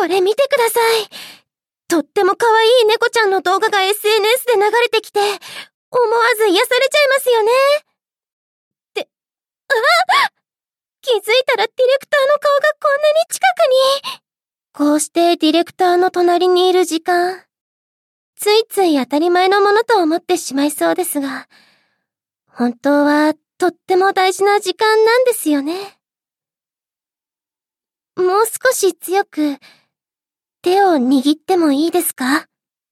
これ見てください。とっても可愛い猫ちゃんの動画が SNS で流れてきて、思わず癒されちゃいますよね。気づいたらディレクターの顔がこんなに近くに。こうしてディレクターの隣にいる時間、ついつい当たり前のものと思ってしまいそうですが、本当はとっても大事な時間なんですよね。もう少し強く手を握ってもいいですか？